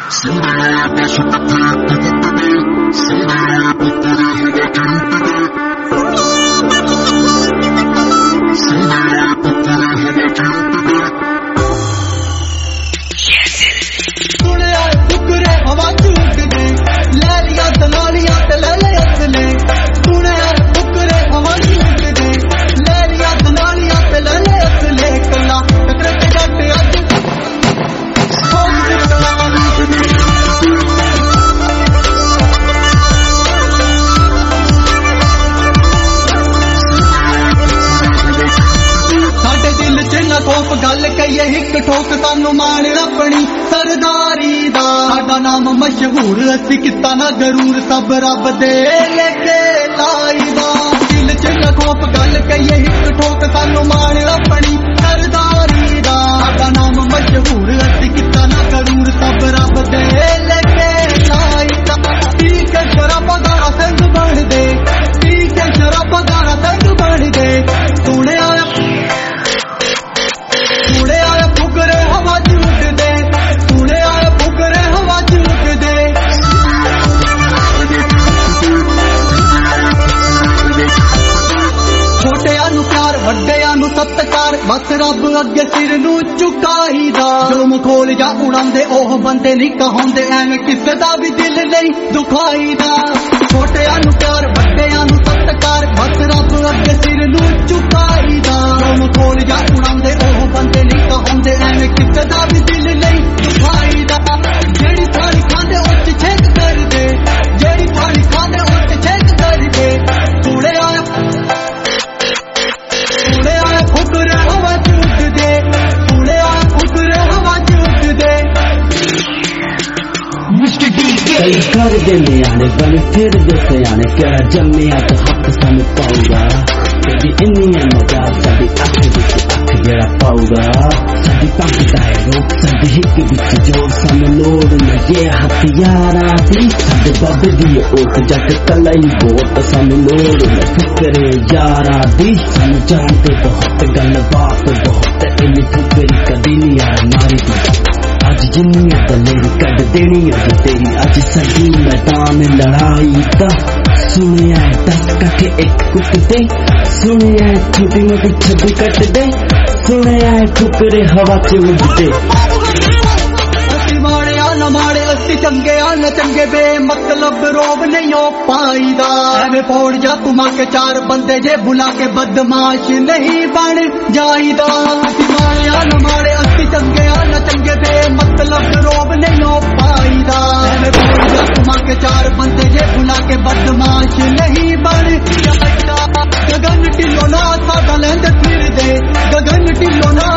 गल कहिए हिक ठोक सानू मान अपनी सरदारी दा साडा नाम मशहूर असी किता ना गरूर सब रब दे लेके लाई दा दिल च न खौफ गल कहिए हिक ठोक सानू मान अपनी सरदारी दा साडा नाम मशहूर असी किता ना गरूर सब रब दे लेके लाई दा ठीक शराब गाना संग बन दे ठीक शराब गाना संग बन दे सुने आया फुकरे हवा चूक दे सुने आया फुकरे हवा चूक दे छोटिया नू प्यार वड्डिया नू सत्कार बस रब अगे सिर नू झुकाई दा जुल्म खोल जा उड़ांदे ओह बंदे नहीं कहांदे एवें किसे दा भी दिल नहीं दुखाई दा छोटिया नू प्यार वड्डिया नू सत्कार बस रब अगे सिर नू झुकाई दा जुल्म खोल जा उड़ांदे ओह बंदे नहीं कहांदे एवें किसे दा भी दिल नहीं दुखाई दा जेड़ी थाली खांदे उच छेक कर दे जेड़ी थाली खांदे उच छेक कर दे सुने आया फुकरे हवा चूक दे सुने आया फुकरे हवा चूक दे कई कर दे नियाने बन फिर दे सियाने केड़ा जम्मिया तो हक सानू पाऊगा तेरी इन्नी मजा साडी अख विच अख जेड़ा पाऊगा साडी पग दा रोक साडी हिक विच जोर सानू लोड़ लगे हथियारा दी साडे बाबे दी ओट जट कलाई बोट सानू लोड़ न फिक्रे यारा दी सानू जानते बहुत गल बात बहुत इन फुकरी कदी नहीं यार मारी दी अज जिन्नी दलेरी कड देनी अज तेरी अज सही मैदान लड़ाई दा सुनिया 10 कट्ठे एक कुट दे सुनिया छोटी मोटी छब्बी कट दे सुनिया ठुकरे हवा च उड़दे असी माड़े न माड़े असी चंगे न चंगे बे मतलब रोब नहीं हो पाईदा एवें फोड़ जा तुमा के चार बंदे जे बुला के बदमाश नहीं बन जाईदा असी माड़े न माड़े असी चंगे न चंगे बे मतलब रोब नहीं हो पाईदा एवें फोड़ जा तुमा के चार बंदे जे बुला के बदमाश नहीं बन जाईदा गगन ढिलो ना साडा लैंदे फिर दे गगन ढिलो ना